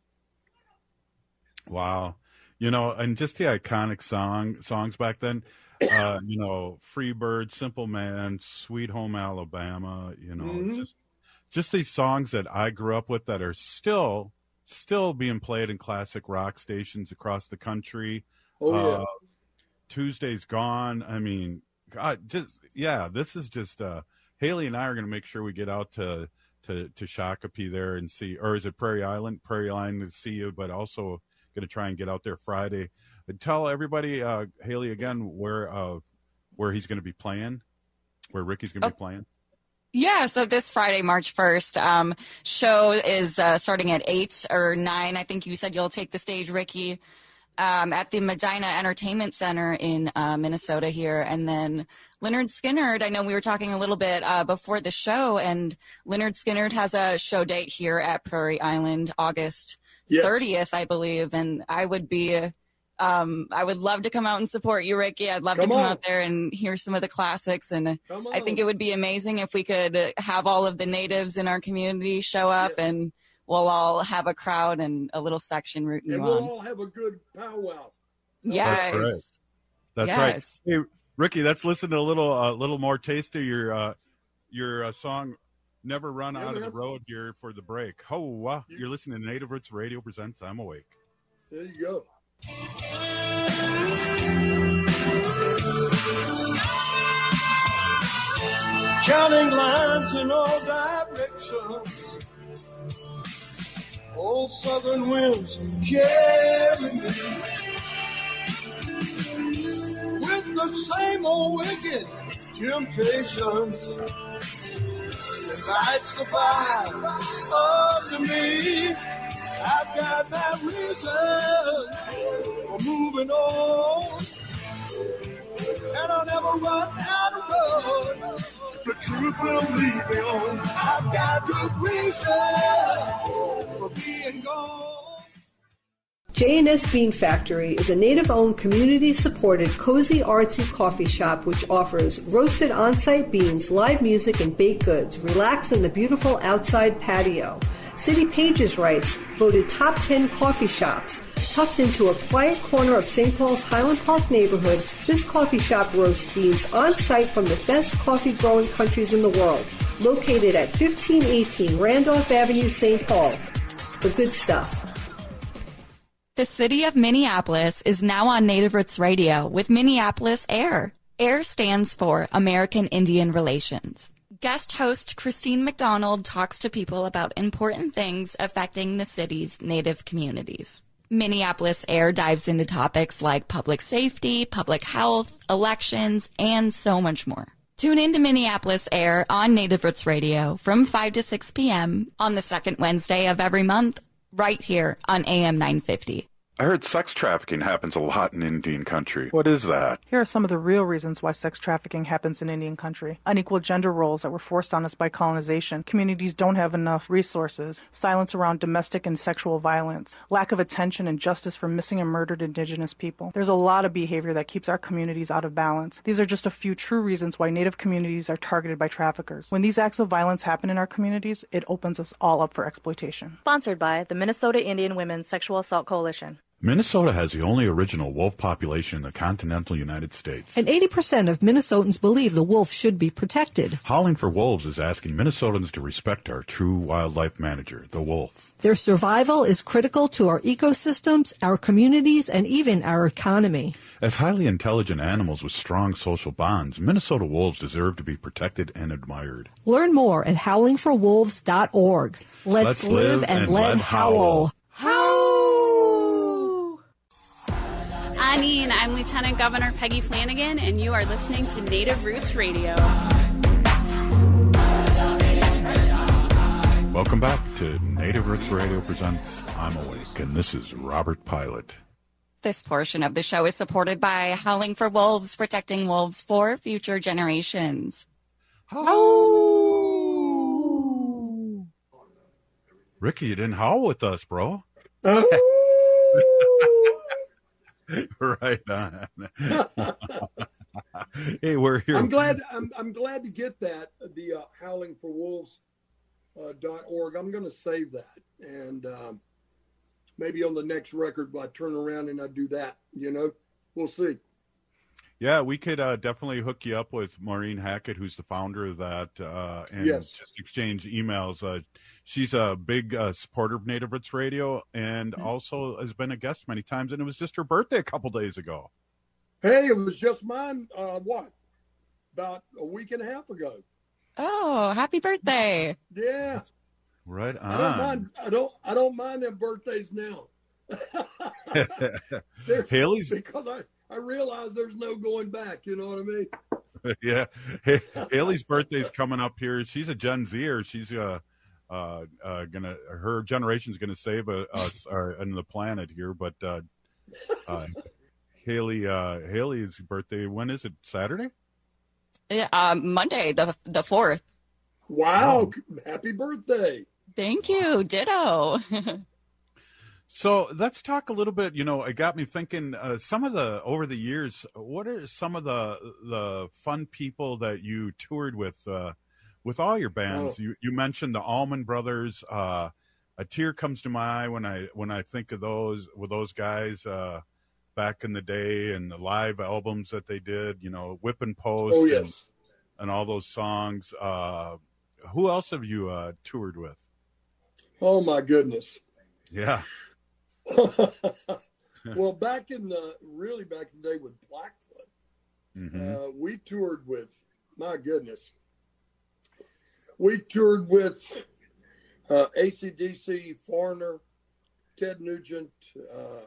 Wow. You know, and just the iconic song songs back then, uh, you know, Freebird, Simple Man, Sweet Home Alabama, you know, Mhm. just just these songs that I grew up with that are still still being played in classic rock stations across the country. Oh, yeah. Uh, Tuesday's Gone. I mean, God, just yeah, this is just uh Haley and I are gonna make sure we get out to to to Shakopee there and see, or is it Prairie Island? Prairie Island to see you, but also going to try and get out there Friday. And tell everybody, uh, Haley, again, where uh, where he's going to be playing, where Ricky's going to Oh. be playing. Yeah, so this Friday, March first, um, show is uh, starting at eight or nine. I think you said you'll take the stage, Ricky, um, at the Medina Entertainment Center in uh, Minnesota here. And then Leonard Skinnard, I know we were talking a little bit uh, before the show, and Leonard Skinnard has a show date here at Prairie Island, August Yes. thirtieth, I believe. And I would be, um, I would love to come out and support you, Ricky. I'd love Come to come on. out there and hear some of the classics. And Come I think on. it would be amazing if we could have all of the natives in our community show up, and we'll all have a crowd and a little section rooting And you we'll on. all have a good powwow. Yes. That's right. That's Yes. right. Hey, Ricky, let's listen to a little a uh, little more taste of your uh, your uh, song. Never run Yeah, out of man. the road here for the break. Oh, uh, you're listening to Native Roots Radio presents I'm Awake. There you go. Counting lines in all directions. Old southern winds carry me. With the same old wicked temptations. The nights survive under me. I've got that reason for moving on. And I'll never run out of road. The truth will lead me on. I've got good reason for being gone. J and S Bean Factory is a native-owned, community-supported, cozy, artsy coffee shop which offers roasted on-site beans, live music, and baked goods. Relax in the beautiful outside patio. City Pages writes, voted top ten coffee shops. Tucked into a quiet corner of Saint Paul's Highland Park neighborhood, this coffee shop roasts beans on-site from the best coffee-growing countries in the world. Located at fifteen eighteen Randolph Avenue, Saint Paul. The good stuff. The city of Minneapolis is now on Native Roots Radio with Minneapolis AIR. AIR stands for American Indian Relations. Guest host Christine McDonald talks to people about important things affecting the city's Native communities. Minneapolis AIR dives into topics like public safety, public health, elections, and so much more. Tune in to Minneapolis AIR on Native Roots Radio from five to six p.m. on the second Wednesday of every month, right here on A M nine fifty. I heard sex trafficking happens a lot in Indian country. What is that? Here are some of the real reasons why sex trafficking happens in Indian country. Unequal gender roles that were forced on us by colonization. Communities don't have enough resources. Silence around domestic and sexual violence. Lack of attention and justice for missing and murdered Indigenous people. There's a lot of behavior that keeps our communities out of balance. These are just a few true reasons why Native communities are targeted by traffickers. When these acts of violence happen in our communities, it opens us all up for exploitation. Sponsored by the Minnesota Indian Women's Sexual Assault Coalition. Minnesota has the only original wolf population in the continental United States. And eighty percent of Minnesotans believe the wolf should be protected. Howling for Wolves is asking Minnesotans to respect our true wildlife manager, the wolf. Their survival is critical to our ecosystems, our communities, and even our economy. As highly intelligent animals with strong social bonds, Minnesota wolves deserve to be protected and admired. Learn more at howling for wolves dot org. Let's, Let's live, live and, and let let howl. Howl! Anine, I'm Lieutenant Governor Peggy Flanagan, and you are listening to Native Roots Radio. Welcome back to Native Roots Radio presents I'm Awake, and this is Robert Pilot. This portion of the show is supported by Howling for Wolves, protecting wolves for future generations. Howl! Ricky, you didn't howl with us, bro. Right on. Hey, we're here. I'm glad. I'm, I'm glad to get that. The uh, howling for wolves dot org. I'm going to save that, and um, maybe on the next record, I turn around and I do that. You know, we'll see. Yeah, we could uh, definitely hook you up with Maureen Hackett, who's the founder of that, uh, and yes. just exchange emails. Uh, she's a big uh, supporter of Native Roots Radio, and also has been a guest many times. And it was just her birthday a couple days ago. Hey, it was just mine. Uh, what? About a week and a half ago. Oh, happy birthday! Yeah. Right on. I don't mind. I don't. I don't mind their birthdays now. Haley's because I. I realize there's no going back. You know what I mean? Yeah. Hey, Haley's birthday's coming up here. She's a Gen Zer. She's uh, uh, uh, gonna her generation's gonna save uh, us uh, and the planet here. But uh, uh, Haley, uh, Haley's birthday. When is it? Saturday? Yeah, um, Monday, the the fourth. Wow! Oh. Happy birthday! Thank you. Ditto. So let's talk a little bit. You know, it got me thinking. Uh, some of the over the years, what are some of the the fun people that you toured with uh, with all your bands? Oh. You you mentioned the Allman Brothers. Uh, a tear comes to my eye when I when I think of those with those guys uh, back in the day and the live albums that they did. You know, Whip and Post. Oh yes, and, and all those songs. Uh, who else have you uh, toured with? Oh my goodness. Yeah. Well, back in the really back in the day with Blackfoot, mm-hmm. uh, we toured with. My goodness, we toured with uh, A C D C, Foreigner, Ted Nugent. Uh,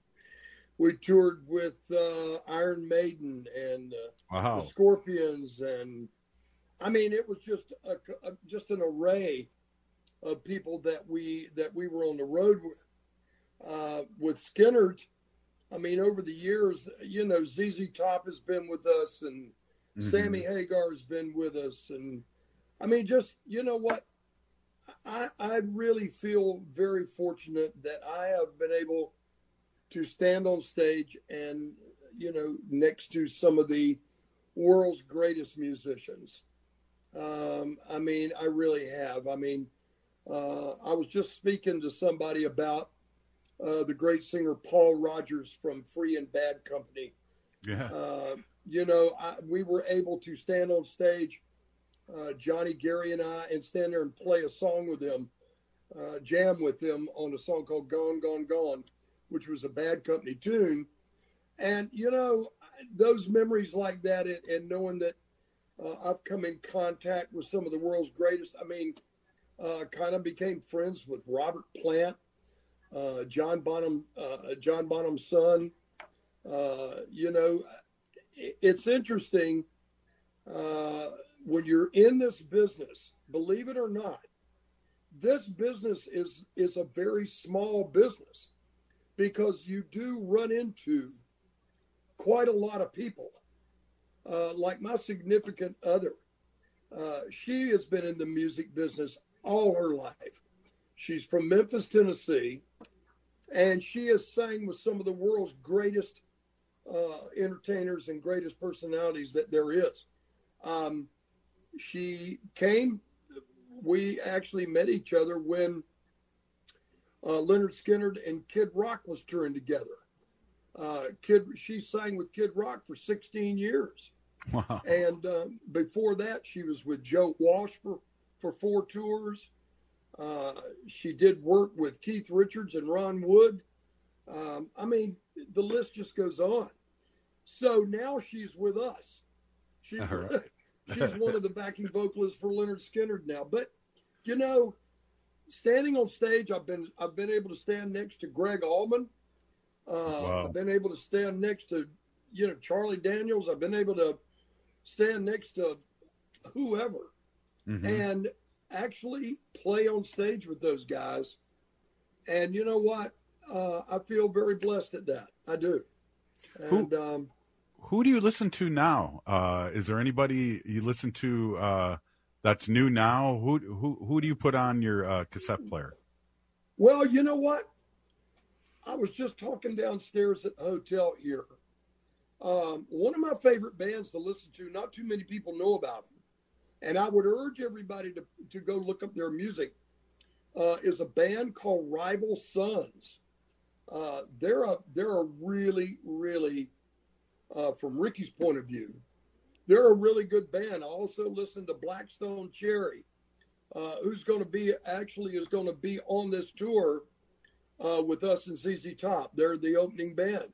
we toured with uh, Iron Maiden and uh, wow. the Scorpions, and I mean, it was just a, a just an array of people that we that we were on the road with. Uh, with Skynyrd, I mean, over the years, you know, Z Z Top has been with us, and mm-hmm. Sammy Hagar has been with us, and I mean, just you know what, I I really feel very fortunate that I have been able to stand on stage and you know next to some of the world's greatest musicians. Um, I mean, I really have. I mean, uh, I was just speaking to somebody about. Uh, the great singer Paul Rogers from Free and Bad Company. Yeah. Uh, you know, I, we were able to stand on stage, uh, Johnny, Gary, and I, and stand there and play a song with them, uh, jam with them on a song called Gone, Gone, Gone, which was a Bad Company tune. And, you know, those memories like that and, and knowing that uh, I've come in contact with some of the world's greatest, I mean, uh, kind of became friends with Robert Plant. Uh, John Bonham, uh, John Bonham's son. Uh, you know, it, it's interesting uh, when you're in this business. Believe it or not, this business is is a very small business because you do run into quite a lot of people. Uh, like my significant other, uh, she has been in the music business all her life. She's from Memphis, Tennessee, and she has sang with some of the world's greatest uh, entertainers and greatest personalities that there is. Um, she came, we actually met each other when uh, Leonard Skinner and Kid Rock was touring together. Uh, Kid, she sang with Kid Rock for sixteen years. Wow. And um, before that, she was with Joe Walsh for, for four tours. Uh, she did work with Keith Richards and Ron Wood. Um, I mean, the list just goes on. So now she's with us. She's, right. she's one of the backing vocalists for Leonard Skinner now. But, you know, standing on stage, I've been I've been able to stand next to Greg Allman. Uh, Wow. I've been able to stand next to, you know, Charlie Daniels. I've been able to stand next to whoever Mhm. and actually play on stage with those guys. And you know what? Uh, I feel very blessed at that. I do. And Who- um, Who do you listen to now? Uh, is there anybody you listen to uh, that's new now? Who who who do you put on your uh, cassette player? well, you know what? I was just talking downstairs at the hotel here. Um, one of my favorite bands to listen to, not too many people know about them, and I would urge everybody to, to go look up their music, uh, is a band called Rival Sons. Uh, they're a they're a really, really, uh, from Ricky's point of view, they're a really good band. I also listen to Blackstone Cherry, uh, who's going to be actually is going to be on this tour uh, with us and Z Z Top. They're the opening band.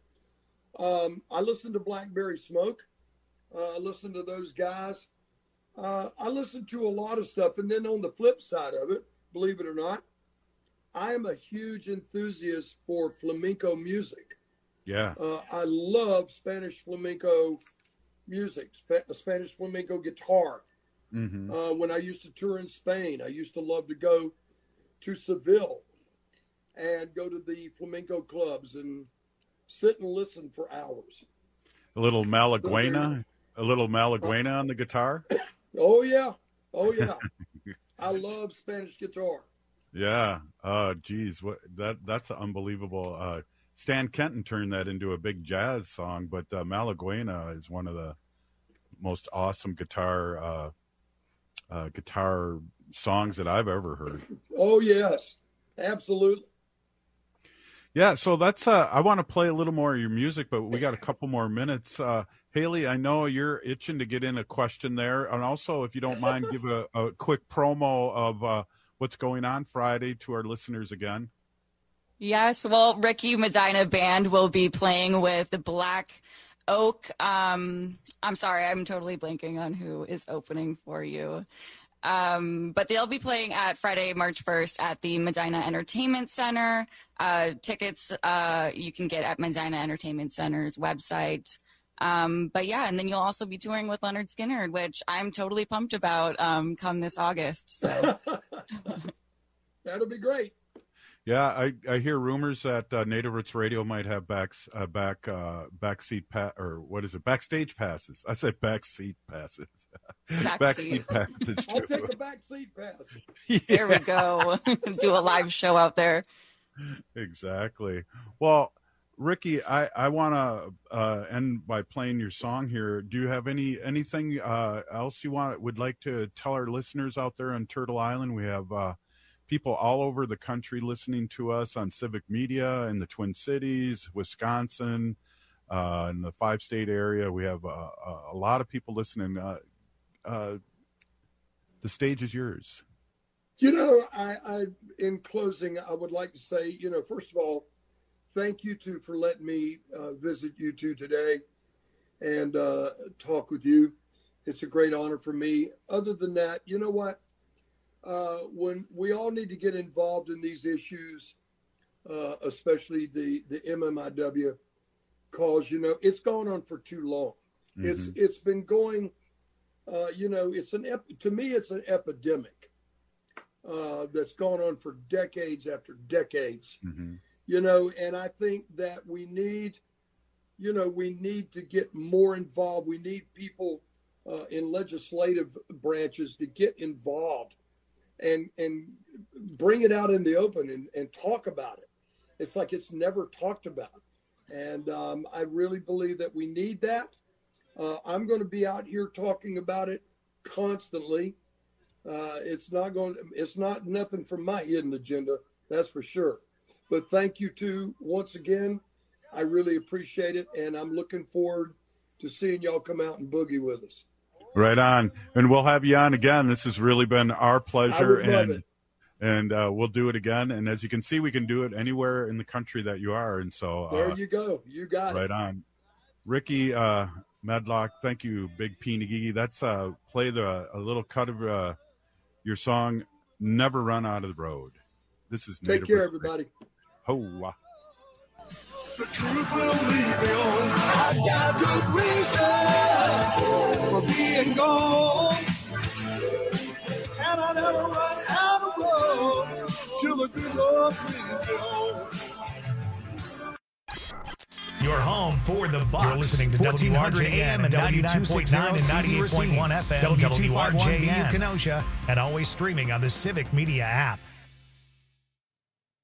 Um, I listen to Blackberry Smoke. Uh, I listen to those guys. Uh, I listen to a lot of stuff. And then on the flip side of it, believe it or not, I am a huge enthusiast for flamenco music. Yeah. Uh, I love Spanish flamenco music, Sp- Spanish flamenco guitar. Mm-hmm. Uh, when I used to tour in Spain, I used to love to go to Seville and go to the flamenco clubs and sit and listen for hours. A little Malaguena, a little Malaguena on the guitar. Oh, yeah. Oh, yeah. I love Spanish guitar. Yeah. Uh, geez, what that that's unbelievable. Uh, Stan Kenton turned that into a big jazz song, but uh, Malaguena is one of the most awesome guitar uh, uh, guitar songs that I've ever heard. Oh, yes. Absolutely. Yeah, so that's uh I want to play a little more of your music, but we got a couple more minutes. Uh Haley, I know you're itching to get in a question there. And also, if you don't mind, give a, a quick promo of uh what's going on Friday to our listeners again. Yes, well, Ricky Medina Band will be playing with the Black Oak. Um, I'm sorry, I'm totally blanking on who is opening for you. Um, but they'll be playing at Friday, March first at the Medina Entertainment Center. Uh, tickets uh, you can get at Medina Entertainment Center's website. Um, but yeah, and then you'll also be touring with Leonard Skinner, which I'm totally pumped about um, come this August. So. That'll be great. Yeah, I, I hear rumors that uh, Native Roots Radio might have back uh, back uh, backseat pa- or what is it? Backstage passes. I said backseat passes. Backseat passes. I'll take a backseat pass. Yeah. There we go. Do a live show out there. Exactly. Well, Ricky, I I want to uh, end by playing your song here. Do you have any anything uh, else you want would like to tell our listeners out there on Turtle Island? We have. Uh, people all over the country listening to us on Civic Media in the Twin Cities, Wisconsin, uh, in the five-state area. We have uh, a lot of people listening. Uh, uh, the stage is yours. You know, I, I, in closing, I would like to say, you know, first of all, thank you two for letting me uh, visit you two today and uh, talk with you. It's a great honor for me. Other than that, you know what? Uh, when we all need to get involved in these issues, uh, especially the, the M M I W cause, you know, it's gone on for too long. Mm-hmm. It's It's been going, uh, you know, it's an, ep- to me, it's an epidemic uh, that's gone on for decades after decades, mm-hmm. you know, and I think that we need, you know, we need to get more involved. We need people uh, in legislative branches to get involved and and bring it out in the open and, and talk about it. It's like it's never talked about. And um, I really believe that we need that. Uh, I'm going to be out here talking about it constantly. Uh, it's not going. It's not nothing from my hidden agenda, that's for sure. But thank you too once again. I really appreciate it, and I'm looking forward to seeing y'all come out and boogie with us. Right on. And we'll have you on again. This has really been our pleasure. I would love and it. and uh, we'll do it again. And as you can see, we can do it anywhere in the country that you are. And so uh, There you go. You got right it. on. Ricky uh, Medlock, thank you, Big P Nagigi. That's uh, play the a little cut of uh, your song, Never Run Out of the Road. This is Take Native care, Roots everybody. Radio. Ho-wah. The truth will leave me on. I got good reason for being gone. And I never run out of road till the good Lord leaves me on. Your home for the Bucks. You're listening to W R J M and ninety-two point nine and ninety-eight point one F M, W R J M Kenosha, and always streaming on the Civic Media app.